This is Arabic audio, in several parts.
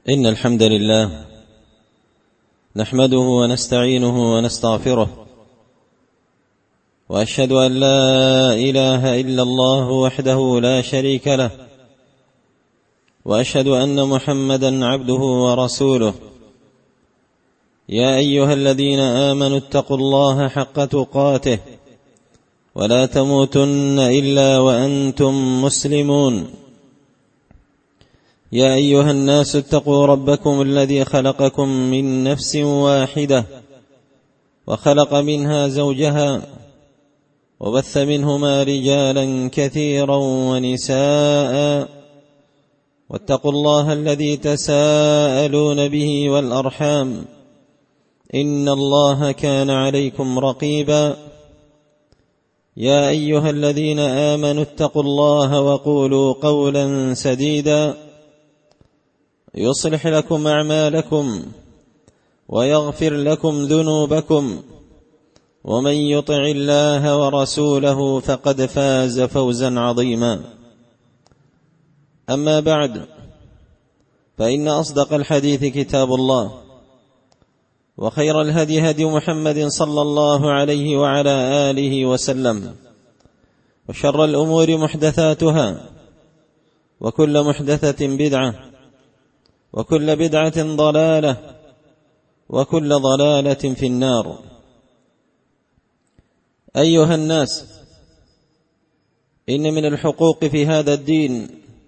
إن الحمد لله نحمده ونستعينه ونستغفره، وأشهد أن لا إله إلا الله وحده لا شريك له، وأشهد أن محمدا عبده ورسوله. يا أيها الذين آمنوا اتقوا الله حق تقاته ولا تموتن إلا وأنتم مسلمون. يا أيها الناس اتقوا ربكم الذي خلقكم من نفس واحدة وخلق منها زوجها وبث منهما رجالا كثيرا ونساء، واتقوا الله الذي تساءلون به والأرحام إن الله كان عليكم رقيبا. يا أيها الذين آمنوا اتقوا الله وقولوا قولا سديدا يصلح لكم أعمالكم ويغفر لكم ذنوبكم، ومن يطع الله ورسوله فقد فاز فوزا عظيما. أما بعد، فإن أصدق الحديث كتاب الله، وخير الهدي هدي محمد صلى الله عليه وعلى آله وسلم، وشر الأمور محدثاتها، وكل محدثة بدعة، وكل بدعة ضلالة، وكل ضلالة في النار. أيها الناس، إن من الحقوق في هذا الدين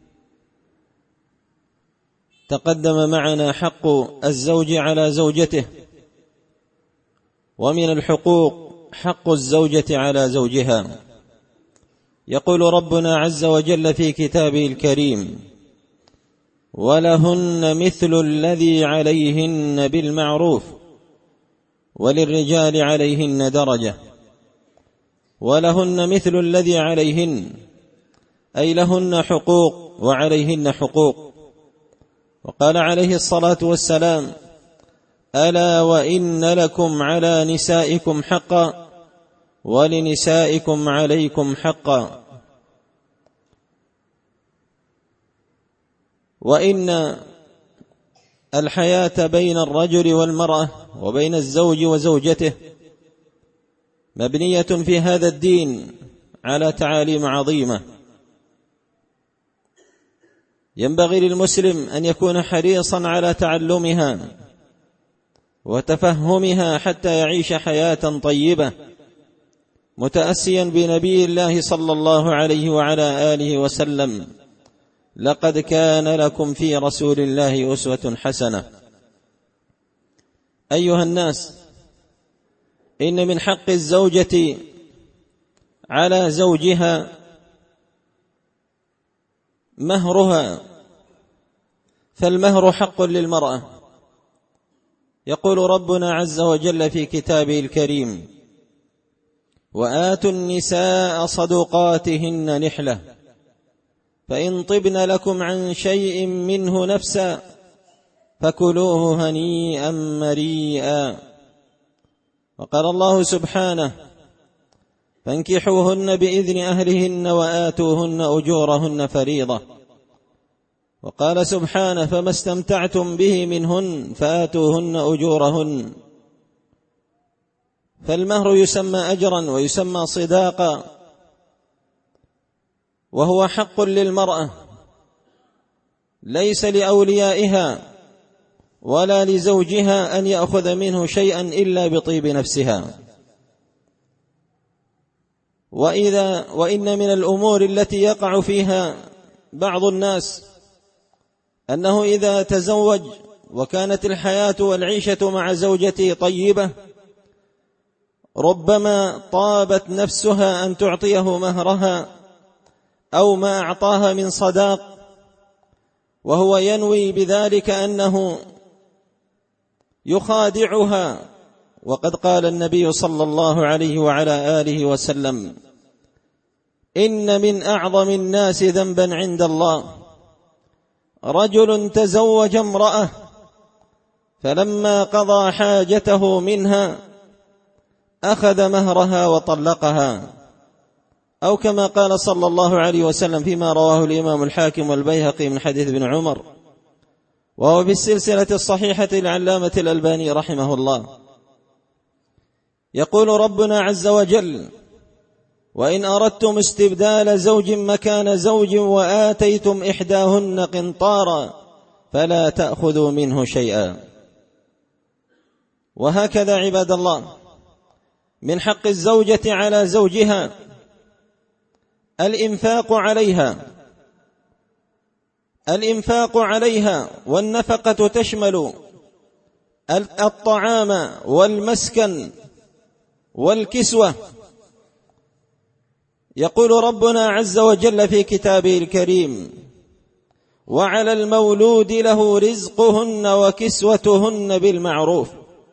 تقدم معنا حق الزوج على زوجته، ومن الحقوق حق الزوجة على زوجها. يقول ربنا عز وجل في كتابه الكريم: ولهن مثل الذي عليهن بالمعروف وللرجال عليهن درجة. ولهن مثل الذي عليهن، أي لهن حقوق وعليهن حقوق. وقال عليه الصلاة والسلام: ألا وإن لكم على نسائكم حقا ولنسائكم عليكم حقا. وإن الحياة بين الرجل والمرأة وبين الزوج وزوجته مبنية في هذا الدين على تعاليم عظيمة، ينبغي للمسلم أن يكون حريصا على تعلمها وتفهمها حتى يعيش حياة طيبة، متأسيا بنبي الله صلى الله عليه وعلى آله وسلم: لقد كان لكم في رسول الله أسوة حسنة. أيها الناس، إن من حق الزوجة على زوجها مهرها، فالمهر حق للمرأة. يقول ربنا عز وجل في كتابه الكريم: وآتوا النساء صدقاتهن نحلة فإن طبن لكم عن شيء منه نفسا فكلوه هنيئا مريئا. وقال الله سبحانه: فانكحوهن بإذن أهلهن وآتوهن أجورهن فريضة. وقال سبحانه: فما استمتعتم به منهن فآتوهن أجورهن. فالمهر يسمى أجرا ويسمى صداقا، وهو حق للمرأة، ليس لأوليائها ولا لزوجها أن يأخذ منه شيئا إلا بطيب نفسها. وإن من الأمور التي يقع فيها بعض الناس أنه إذا تزوج وكانت الحياة والعيشة مع زوجته طيبة، ربما طابت نفسها أن تعطيه مهرها أو ما أعطاها من صداق، وهو ينوي بذلك أنه يخادعها. وقد قال النبي صلى الله عليه وعلى آله وسلم: إن من أعظم الناس ذنبا عند الله رجل تزوج امرأة فلما قضى حاجته منها أخذ مهرها وطلقها، أو كما قال صلى الله عليه وسلم فيما رواه الإمام الحاكم والبيهقي من حديث ابن عمر: وهو في السلسلة الصحيحة للعلامة الألباني رحمه الله. يقول ربنا عز وجل: وإن أردتم استبدال زوج مكان زوج وآتيتم إحداهن قنطارا فلا تأخذوا منه شيئا. وهكذا عباد الله من حق الزوجة على زوجها الإنفاق عليها، والنفقة تشمل الطعام والمسكن والكسوة. يقول ربنا عز وجل في كتابه الكريم: وعلى المولود له رزقهن وكسوتهن بالمعروف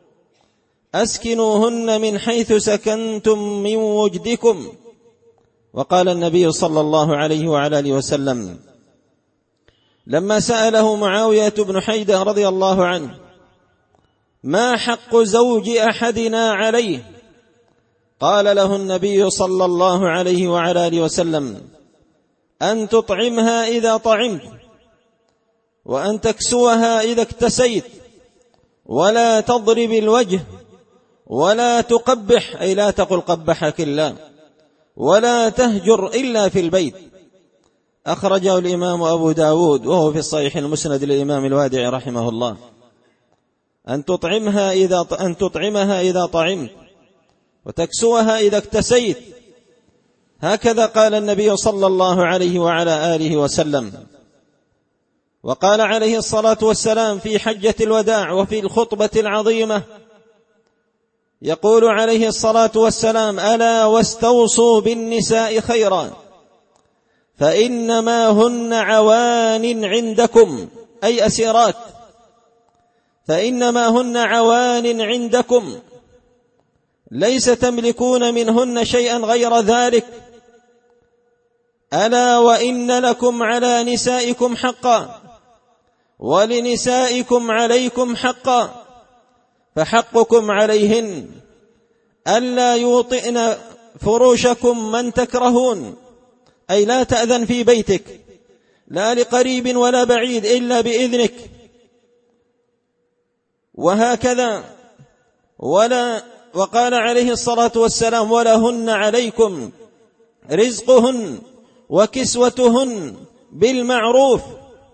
أسكنوهن من حيث سكنتم من وجدكم. وقال النبي صلى الله عليه وعلى آله وسلم لما سأله معاوية بن حيدة رضي الله عنه: ما حق زوج أحدنا عليه؟ قال له النبي صلى الله عليه وعلى آله وسلم: أن تطعمها إذا طعمت، وأن تكسوها إذا اكتسيت، ولا تضرب الوجه، ولا تقبح، أي لا تقل قبحك الله، ولا تهجر إلا في البيت. أخرجه الإمام أبو داود وهو في الصحيح المسند للإمام الوادعي رحمه الله. أن تطعمها إذا طعمت، وتكسوها إذا اكتسيت. هكذا قال النبي صلى الله عليه وعلى آله وسلم. وقال عليه الصلاة والسلام في حجة الوداع وفي الخطبة العظيمة، يقول عليه الصلاة والسلام: ألا واستوصوا بالنساء خيرا فإنما هن عوان عندكم، أي أسيرات، فإنما هن عوان عندكم ليس تملكون منهن شيئا غير ذلك. ألا وإن لكم على نسائكم حقا ولنسائكم عليكم حقا، فحقكم عليهن ألا يوطئن فروشكم من تكرهون، أي لا تأذن في بيتك لا لقريب ولا بعيد إلا بإذنك. وهكذا وقال عليه الصلاة والسلام: ولهن عليكم رزقهن وكسوتهن بالمعروف.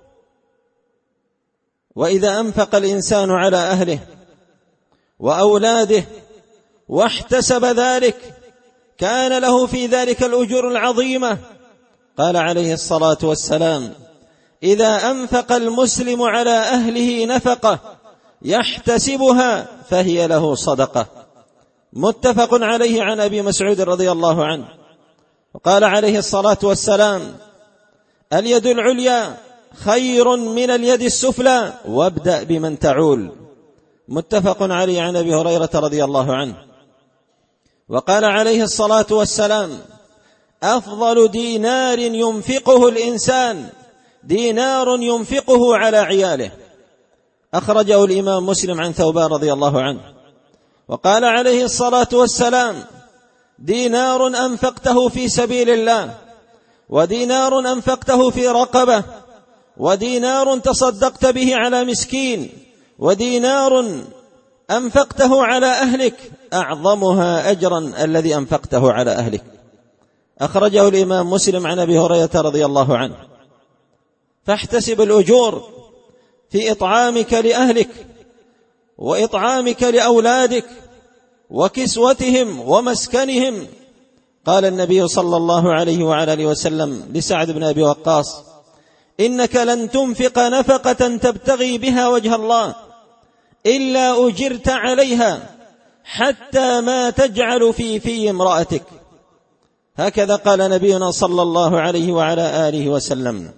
وإذا أنفق الإنسان على أهله وأولاده واحتسب ذلك كان له في ذلك الأجور العظيمة. قال عليه الصلاة والسلام: إذا أنفق المسلم على أهله نفقة يحتسبها فهي له صدقة. متفق عليه عن أبي مسعود رضي الله عنه. وقال عليه الصلاة والسلام: اليد العليا خير من اليد السفلى وابدأ بمن تعول. متفق عليه عن أبي هريرة رضي الله عنه. وقال عليه الصلاة والسلام: أفضل دينار ينفقه الإنسان دينار ينفقه على عياله. أخرجه الإمام مسلم عن ثوبان رضي الله عنه. وقال عليه الصلاة والسلام: دينار أنفقته في سبيل الله، ودينار أنفقته في رقبة، ودينار تصدقت به على مسكين، ودينار أنفقته على أهلك أعظمها أجرا الذي أنفقته على أهلك. أخرجه الإمام مسلم عن أبي هريرة رضي الله عنه. فاحتسب الأجور في إطعامك لأهلك وإطعامك لأولادك وكسوتهم ومسكنهم. قال النبي صلى الله عليه وعلى آله وسلم لسعد بن أبي وقاص: إنك لن تنفق نفقة تبتغي بها وجه الله إلا أجرت عليها حتى ما تجعل في امرأتك. هكذا قال نبينا صلى الله عليه وعلى آله وسلم.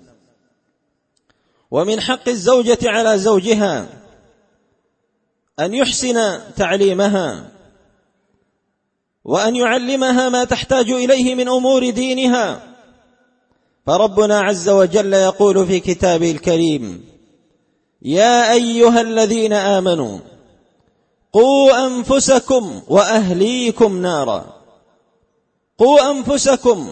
ومن حق الزوجة على زوجها أن يحسن تعليمها، وأن يعلمها ما تحتاج إليه من أمور دينها. فربنا عز وجل يقول في كتابه الكريم: يا أيها الذين آمنوا قوا أنفسكم وأهليكم نارا. قوا أنفسكم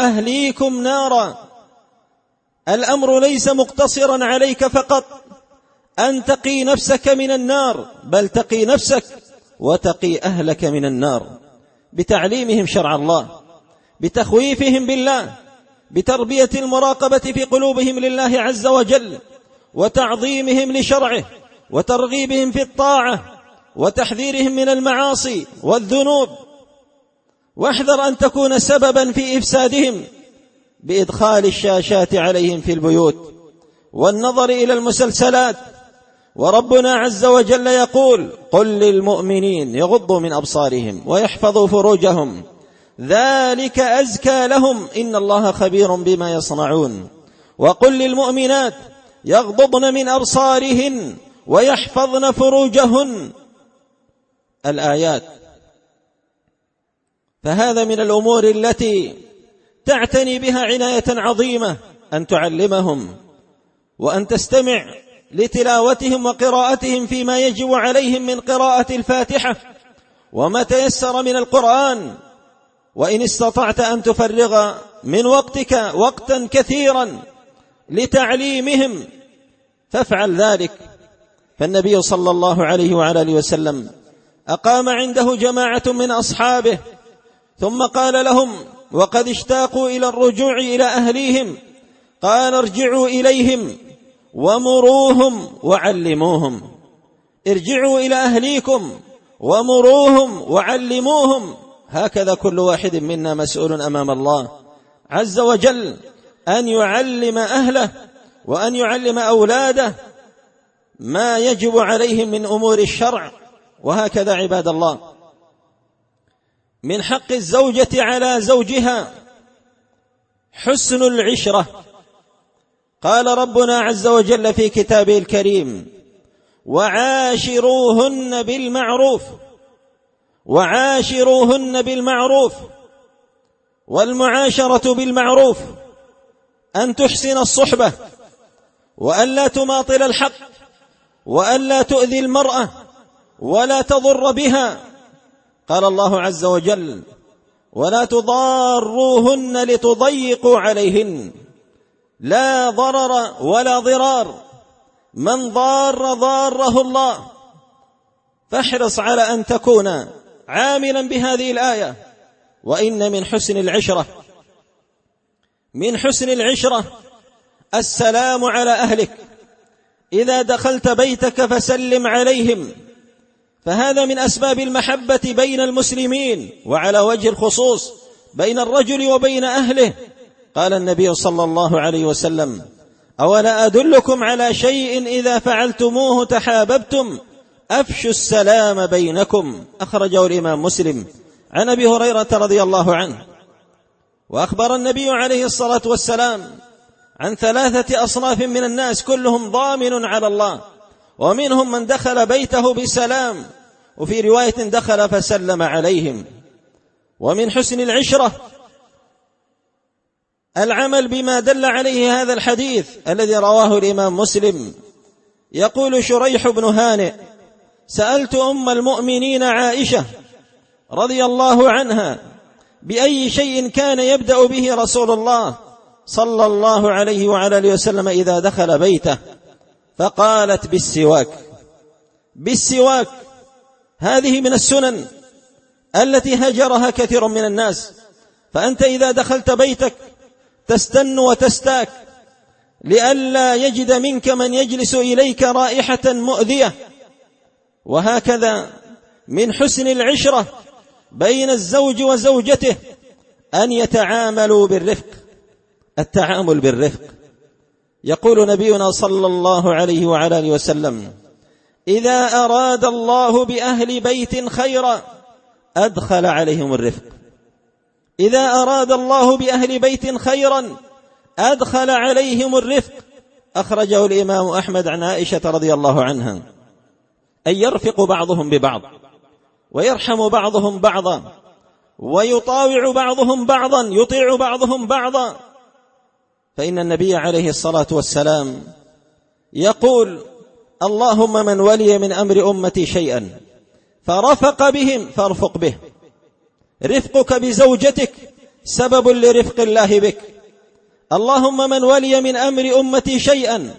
وأهليكم نارا. الأمر ليس مقتصرا عليك فقط، أن تقي نفسك من النار، بل تقي نفسك وتقي أهلك من النار بتعليمهم شرع الله، بتخويفهم بالله، بتربية المراقبة في قلوبهم لله عز وجل، وتعظيمهم لشرعه، وترغيبهم في الطاعة، وتحذيرهم من المعاصي والذنوب. واحذر أن تكون سببا في إفسادهم بإدخال الشاشات عليهم في البيوت والنظر إلى المسلسلات. وربنا عز وجل يقول: قل للمؤمنين يغضوا من أبصارهم ويحفظوا فروجهم ذلك أزكى لهم إن الله خبير بما يصنعون. وقل للمؤمنات يغضضن من أبصارهن ويحفظن فروجهن. الآيات. فهذا من الأمور التي تعتني بها عناية عظيمة، أن تعلمهم وأن تستمع لتلاوتهم وقراءتهم فيما يجب عليهم من قراءة الفاتحة وما تيسر من القرآن. وإن استطعت أن تفرغ من وقتك وقتا كثيرا لتعليمهم فافعل ذلك. فالنبي صلى الله عليه وعلى آله وسلم أقام عنده جماعة من أصحابه ثم قال لهم وقد اشتاقوا إلى الرجوع إلى أهليهم، قال: ارجعوا إليهم ومروهم وعلموهم. ارجعوا إلى أهليكم ومروهم وعلموهم. هكذا كل واحد منا مسؤول أمام الله عز وجل أن يعلم أهله وأن يعلم أولاده ما يجب عليهم من أمور الشرع. وهكذا عباد الله، من حق الزوجة على زوجها حسن العشرة. قال ربنا عز وجل في كتابه الكريم: وعاشروهن بالمعروف. وعاشروهن بالمعروف. والمعاشرة بالمعروف أن تحسن الصحبة، وأن لا تماطل الحق، وأن لا تؤذي المرأة ولا تضر بها. قال الله عز وجل: ولا تضاروهن لتضيقوا عليهن. لا ضرر ولا ضرار، من ضاره الله. فاحرص على أن تكون عاملا بهذه الآية. وإن من حسن العشرة، من حسن العشرة السلام على أهلك. إذا دخلت بيتك فسلم عليهم، فهذا من أسباب المحبة بين المسلمين، وعلى وجه الخصوص بين الرجل وبين أهله. قال النبي صلى الله عليه وسلم: أولا أدلكم على شيء إذا فعلتموه تحاببتم؟ أفشوا السلام بينكم. أخرجه الإمام مسلم عن أبي هريرة رضي الله عنه. وأخبر النبي عليه الصلاة والسلام عن 3 أصناف من الناس كلهم ضامن على الله، ومنهم من دخل بيته بسلام، وفي رواية دخل فسلم عليهم. ومن حسن العشرة العمل بما دل عليه هذا الحديث الذي رواه الإمام مسلم. يقول شريح بن هانئ: سألت أم المؤمنين عائشة رضي الله عنها بأي شيء كان يبدأ به رسول الله صلى الله عليه وعلى آله وسلم إذا دخل بيته، فقالت: بالسواك. بالسواك. هذه من السنن التي هجرها كثير من الناس. فأنت إذا دخلت بيتك تستن وتستاك لئلا يجد منك من يجلس إليك رائحة مؤذية. وهكذا من حسن العشرة بين الزوج وزوجته أن يتعاملوا بالرفق. التعامل بالرفق. يقول نبينا صلى الله عليه وعلى آله وسلم: إذا أراد الله بأهل بيت خيرا أدخل عليهم الرفق. إذا أراد الله بأهل بيت خيرا أدخل عليهم الرفق. أخرجه الإمام أحمد عن عائشة رضي الله عنها، أن يرفق بعضهم ببعض، ويرحم بعضهم بعضا، ويطاوع بعضهم بعضا، يطيع بعضهم بعضا. فإن النبي عليه الصلاة والسلام يقول: اللهم من ولي من أمر أمتي شيئا فرفق بهم فارفق به. رفقك بزوجتك سبب لرفق الله بك. اللهم من ولي من أمر أمتي شيئا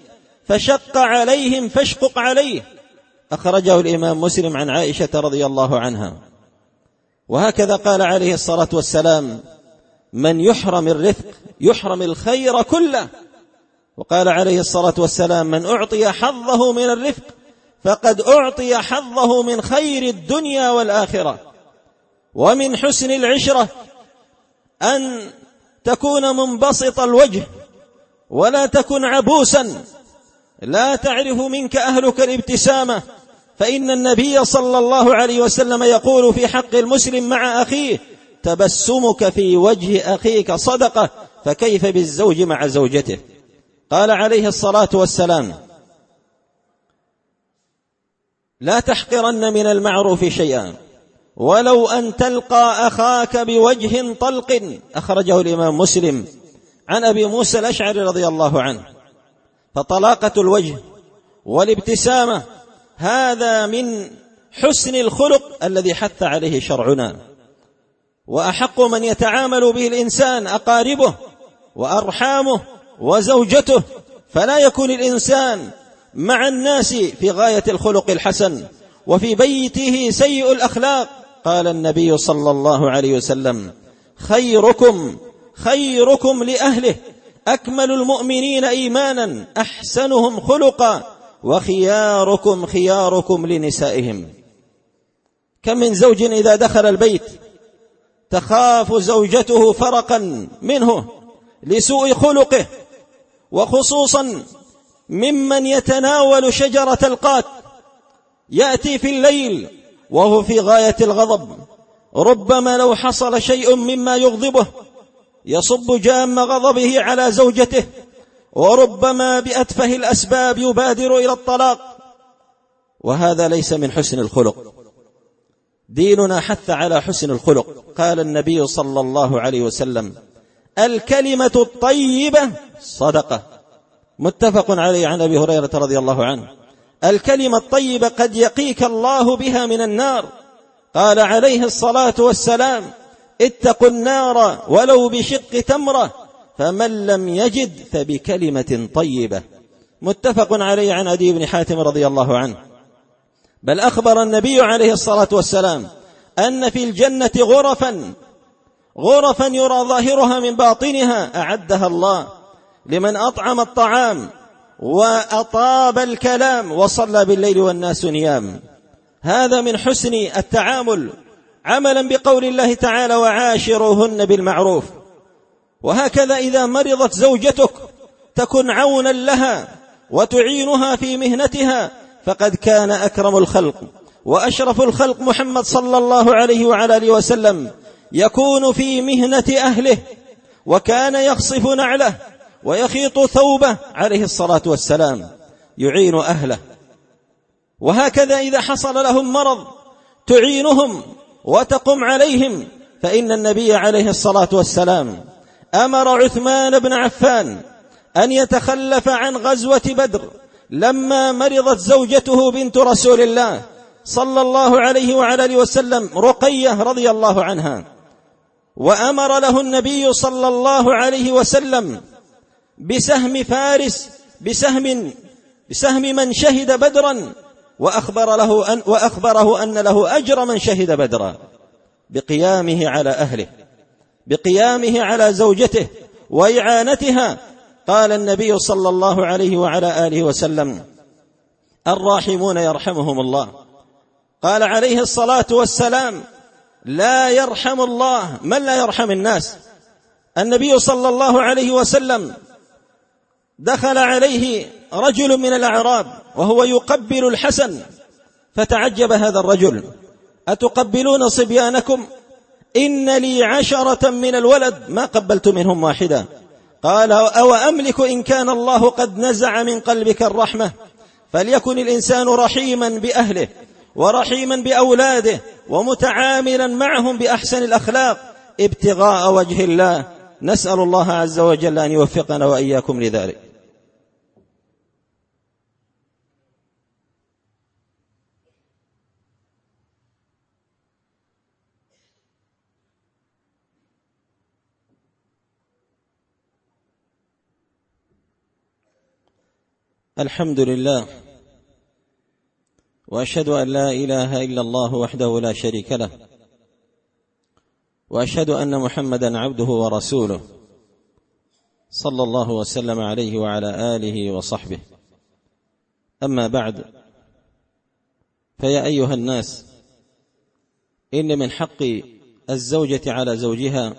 فشق عليهم فاشقق عليه. أخرجه الإمام مسلم عن عائشة رضي الله عنها. وهكذا قال عليه الصلاة والسلام: من يحرم الرفق يحرم الخير كله. وقال عليه الصلاة والسلام: من أعطي حظه من الرفق فقد أعطي حظه من خير الدنيا والآخرة. ومن حسن العشرة أن تكون منبسط الوجه ولا تكن عبوسا، لا تعرف منك أهلك الابتسامة، فإن النبي صلى الله عليه وسلم يقول في حق المسلم مع أخيه: تبسمك في وجه أخيك صدقة، فكيف بالزوج مع زوجته. قال عليه الصلاة والسلام: لا تحقرن من المعروف شيئا ولو أن تلقى أخاك بوجه طلق. أخرجه الإمام مسلم عن أبي موسى الأشعري رضي الله عنه. فطلاقة الوجه والابتسامة هذا من حسن الخلق الذي حث عليه شرعنا. وأحق من يتعامل به الإنسان أقاربه وأرحامه وزوجته، فلا يكون الإنسان مع الناس في غاية الخلق الحسن وفي بيته سيء الأخلاق. قال النبي صلى الله عليه وسلم: خيركم لأهله، أكمل المؤمنين إيمانا، أحسنهم خلقا، وخياركم خياركم لنسائهم. كم من زوج إذا دخل البيت تخاف زوجته فرقا منه لسوء خلقه، وخصوصا ممن يتناول شجرة القات، يأتي في الليل وهو في غاية الغضب، ربما لو حصل شيء مما يغضبه يصب جام غضبه على زوجته، وربما بأتفه الأسباب يبادر إلى الطلاق، وهذا ليس من حسن الخلق. ديننا حث على حسن الخلق. قال النبي صلى الله عليه وسلم: الكلمة الطيبة صدقة. متفق عليه عن أبي هريرة رضي الله عنه: الكلمة الطيبة قد يقيك الله بها من النار. قال عليه الصلاة والسلام: اتقوا النار ولو بشق تمرة، فمن لم يجد فبكلمة طيبة. متفق عليه عن عدي بن حاتم رضي الله عنه. بل أخبر النبي عليه الصلاة والسلام أن في الجنة غرفا يرى ظاهرها من باطنها، أعدها الله لمن أطعم الطعام وأطاب الكلام وصلى بالليل والناس نيام. هذا من حسن التعامل، عملا بقول الله تعالى: وعاشروهن بالمعروف. وهكذا إذا مرضت زوجتك تكن عونا لها وتعينها في مهنتها، فقد كان أكرم الخلق وأشرف الخلق محمد صلى الله عليه وعلى آله وسلم يكون في مهنة أهله، وكان يخصف نعله ويخيط ثوبه عليه الصلاة والسلام، يعين أهله. وهكذا إذا حصل لهم مرض تعينهم وتقم عليهم، فإن النبي عليه الصلاة والسلام أمر عثمان بن عفان أن يتخلف عن غزوة بدر لما مرضت زوجته بنت رسول الله صلى الله عليه وعلى آله وسلم، رقية رضي الله عنها، وأمر له النبي صلى الله عليه وسلم بسهم فارس، بسهم من شهد بدرا، وأخبره أن له أجر من شهد بدرا بقيامه على أهله، بقيامه على زوجته وإعانتها. قال النبي صلى الله عليه وعلى آله وسلم: الراحمون يرحمهم الله. قال عليه الصلاة والسلام: لا يرحم الله من لا يرحم الناس. النبي صلى الله عليه وسلم دخل عليه رجل من الأعراب وهو يقبل الحسن، فتعجب هذا الرجل: أتقبلون صبيانكم؟ إن لي 10 من الولد ما قبلت منهم واحدا. قال: أو أملك إن كان الله قد نزع من قلبك الرحمة. فليكن الإنسان رحيما بأهله ورحيما بأولاده ومتعاملا معهم بأحسن الأخلاق ابتغاء وجه الله. نسأل الله عز وجل أن يوفقنا وإياكم لذلك. الحمد لله، وأشهد أن لا إله إلا الله وحده لا شريك له، وأشهد أن محمدا عبده ورسوله صلى الله وسلم عليه وعلى آله وصحبه. أما بعد، فيا أيها الناس، إن من حق الزوجة على زوجها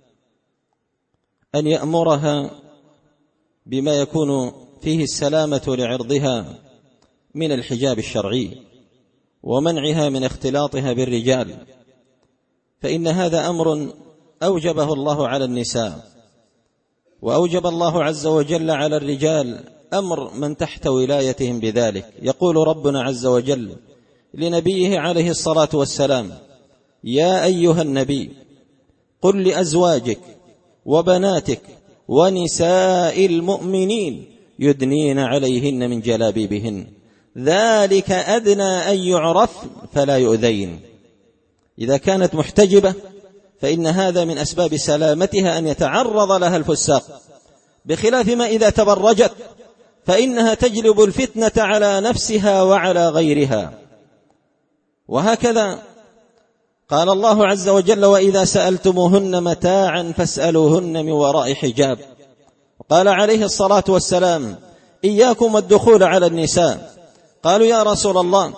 أن يأمرها بما يكون فيه السلامة لعرضها من الحجاب الشرعي ومنعها من اختلاطها بالرجال، فإن هذا أمر أوجبه الله على النساء، وأوجب الله عز وجل على الرجال أمر من تحت ولايتهم بذلك. يقول ربنا عز وجل لنبيه عليه الصلاة والسلام: يا أيها النبي قل لأزواجك وبناتك ونساء المؤمنين يدنين عليهن من جلابيبهن ذلك أدنى أن يعرفن فلا يؤذين. إذا كانت محتجبة فإن هذا من أسباب سلامتها أن يتعرض لها الفساق، بخلاف ما إذا تبرجت فإنها تجلب الفتنة على نفسها وعلى غيرها. وهكذا قال الله عز وجل: وإذا سألتموهن متاعا فاسألوهن من وراء حجاب. قال عليه الصلاة والسلام: إياكم والدخول على النساء. قالوا: يا رسول الله،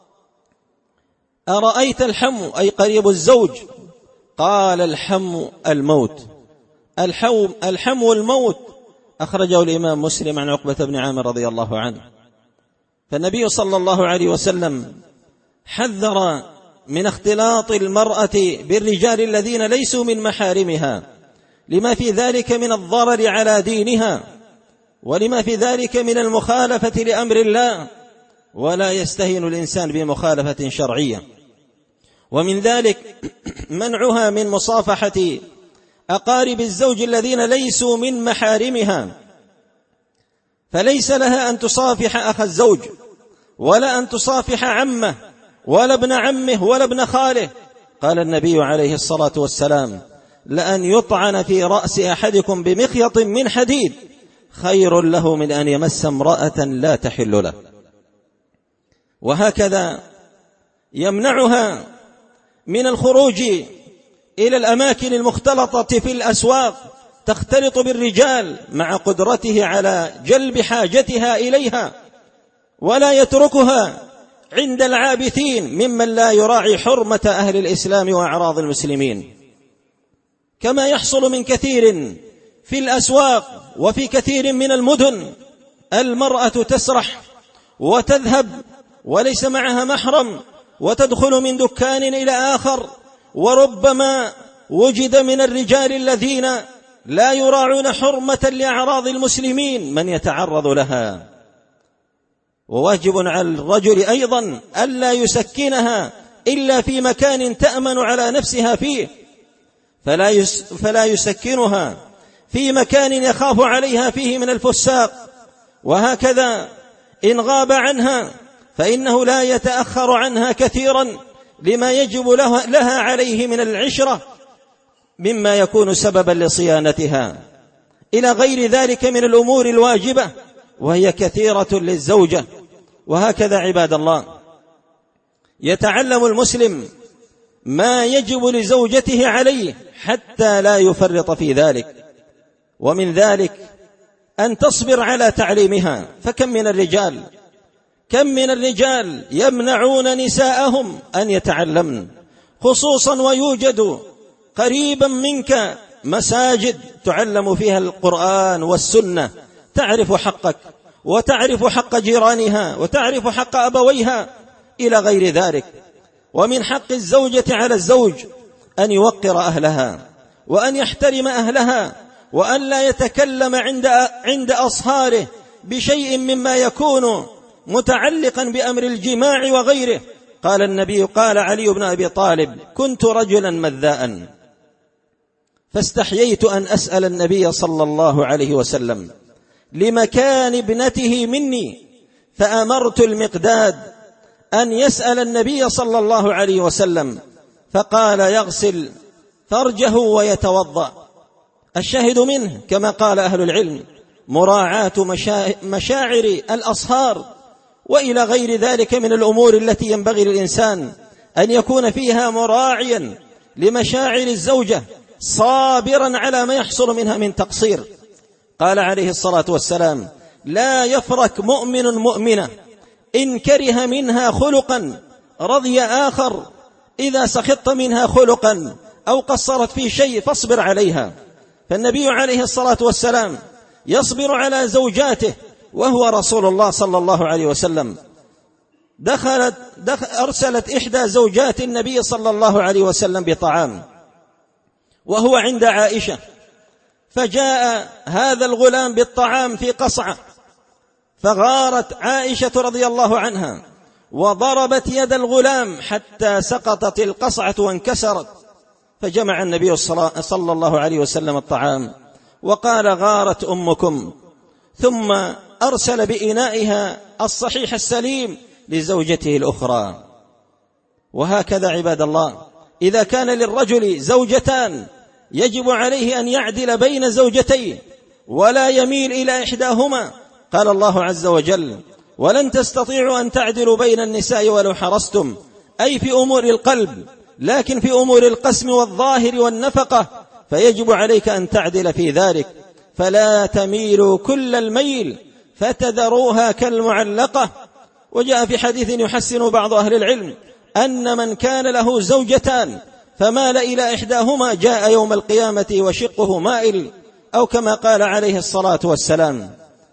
أرأيت الحم أي قريب الزوج؟ قال: الحم الموت. الحم الموت أخرجه الإمام مسلم عن عقبة بن عامر رضي الله عنه. فالنبي صلى الله عليه وسلم حذر من اختلاط المرأة بالرجال الذين ليسوا من محارمها، لما في ذلك من الضرر على دينها، ولما في ذلك من المخالفة لأمر الله، ولا يستهين الإنسان بمخالفة شرعية. ومن ذلك منعها من مصافحة أقارب الزوج الذين ليسوا من محارمها، فليس لها أن تصافح أخ الزوج، ولا أن تصافح عمه، ولا ابن عمه، ولا ابن خاله. قال النبي عليه الصلاة والسلام: لأن يطعن في رأس أحدكم بمخيط من حديد خير له من أن يمس امرأة لا تحل له. وهكذا يمنعها من الخروج إلى الأماكن المختلطة في الأسواق تختلط بالرجال مع قدرته على جلب حاجتها إليها، ولا يتركها عند العابثين ممن لا يراعي حرمة أهل الإسلام وأعراض المسلمين، كما يحصل من كثير في الأسواق وفي كثير من المدن. المرأة تسرح وتذهب وليس معها محرم، وتدخل من دكان إلى آخر، وربما وجد من الرجال الذين لا يراعون حرمة لأعراض المسلمين من يتعرض لها. وواجب على الرجل أيضا ألا يسكنها إلا في مكان تأمن على نفسها فيه، فلا يسكنها في مكان يخاف عليها فيه من الفساق. وهكذا إن غاب عنها فإنه لا يتأخر عنها كثيرا لما يجب لها عليه من العشرة مما يكون سببا لصيانتها، إلى غير ذلك من الأمور الواجبة، وهي كثيرة للزوجة. وهكذا عباد الله، يتعلم المسلم ما يجب لزوجته عليه حتى لا يفرط في ذلك، ومن ذلك أن تصبر على تعليمها. فكم من الرجال يمنعون نساءهم أن يتعلمن، خصوصا ويوجد قريبا منك مساجد تعلم فيها القرآن والسنة، تعرف حقك وتعرف حق جيرانها وتعرف حق أبويها إلى غير ذلك. ومن حق الزوجة على الزوج أن يوقر أهلها وأن يحترم أهلها، وأن لا يتكلم عند أصهاره بشيء مما يكون متعلقا بأمر الجماع وغيره. قال النبي، قال علي بن أبي طالب: كنت رجلا مذاء فاستحييت أن أسأل النبي صلى الله عليه وسلم لمكان ابنته مني، فأمرت المقداد أن يسأل النبي صلى الله عليه وسلم، فقال: يغسل فرجه ويتوضأ. الشاهد منه كما قال أهل العلم: مراعاة مشاعر الأصهار وإلى غير ذلك من الأمور التي ينبغي للإنسان أن يكون فيها مراعيا لمشاعر الزوجة، صابرا على ما يحصل منها من تقصير. قال عليه الصلاة والسلام: لا يفرك مؤمن مؤمنة إن كره منها خلقا رضي آخر، إذا سخطت منها خلقا أو قصرت في شيء فاصبر عليها. فالنبي عليه الصلاة والسلام يصبر على زوجاته وهو رسول الله صلى الله عليه وسلم. أرسلت إحدى زوجات النبي صلى الله عليه وسلم بطعام وهو عند عائشة، فجاء هذا الغلام بالطعام في قصعة، فغارت عائشة رضي الله عنها وضربت يد الغلام حتى سقطت القصعة وانكسرت. فجمع النبي صلى الله عليه وسلم الطعام وقال: غارت أمكم، ثم أرسل بإنائها الصحيح السليم لزوجته الأخرى. وهكذا عباد الله، إذا كان للرجل زوجتان يجب عليه أن يعدل بين زوجتين ولا يميل إلى إحداهما. قال الله عز وجل: ولن تستطيعوا أن تعدلوا بين النساء ولو حرصتم، أي في أمور القلب، لكن في أمور القسم والظاهر والنفقة فيجب عليك أن تعدل في ذلك، فلا تميلوا كل الميل فتذروها كالمعلقة. وجاء في حديث يحسن بعض أهل العلم أن من كان له زوجتان فمال إلى إحداهما جاء يوم القيامة وشقه مائل، أو كما قال عليه الصلاة والسلام.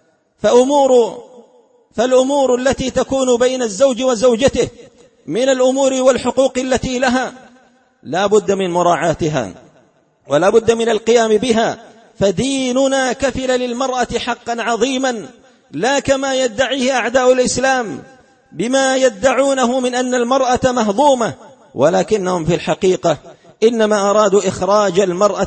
فالأمور التي تكون بين الزوج وزوجته من الأمور والحقوق التي لها لا بد من مراعاتها ولا بد من القيام بها، فديننا كفل للمرأة حقا عظيما، لا كما يدعيه أعداء الإسلام بما يدعونه من أن المرأة مهضومة، ولكنهم في الحقيقة إنما أرادوا إخراج المرأة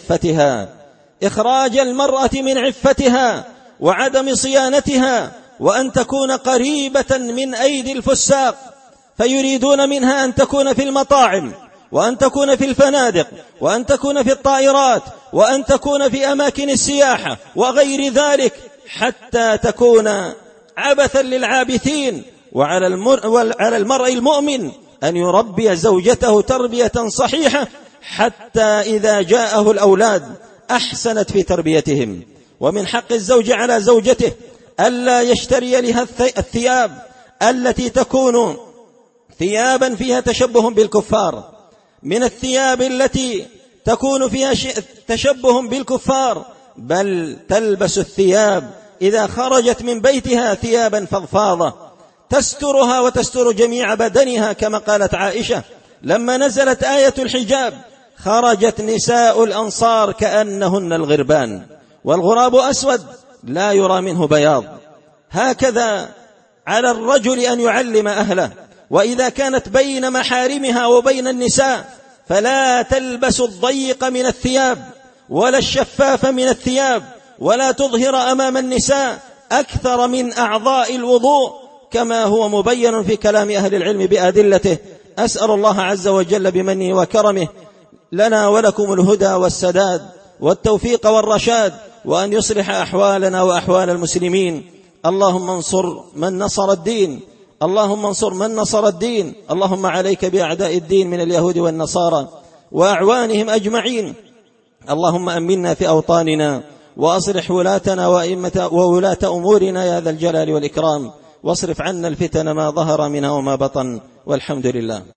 من عفتها وعدم صيانتها، وأن تكون قريبة من أيدي الفساق، فيريدون منها أن تكون في المطاعم، وأن تكون في الفنادق، وأن تكون في الطائرات، وأن تكون في أماكن السياحة وغير ذلك، حتى تكون عبثا للعابثين. وعلى المرء المؤمن أن يربي زوجته تربية صحيحة حتى إذا جاءه الأولاد أحسنت في تربيتهم. ومن حق الزوج على زوجته ألا يشتري لها الثياب التي تكون ثيابا فيها تشبه بالكفار، من الثياب التي تكون فيها تشبه بالكفار، بل تلبس الثياب إذا خرجت من بيتها ثيابا فضفاضة تسترها وتستر جميع بدنها، كما قالت عائشة لما نزلت آية الحجاب: خرجت نساء الأنصار كأنهن الغربان، والغراب أسود لا يرى منه بياض. هكذا على الرجل أن يعلم أهله، وإذا كانت بين محارمها وبين النساء فلا تلبس الضيق من الثياب ولا الشفاف من الثياب، ولا تظهر أمام النساء أكثر من أعضاء الوضوء، كما هو مبين في كلام أهل العلم بأدلته. أسأل الله عز وجل بمنه وكرمه لنا ولكم الهدى والسداد والتوفيق والرشاد، وأن يصلح أحوالنا وأحوال المسلمين. اللهم انصر من نصر الدين، اللهم انصر من نصر الدين، اللهم عليك بأعداء الدين من اليهود والنصارى وأعوانهم أجمعين. اللهم أمنا في أوطاننا، وأصلح ولاتنا وولاة أمورنا يا ذا الجلال والإكرام، واصرف عنا الفتن ما ظهر منها وما بطن، والحمد لله.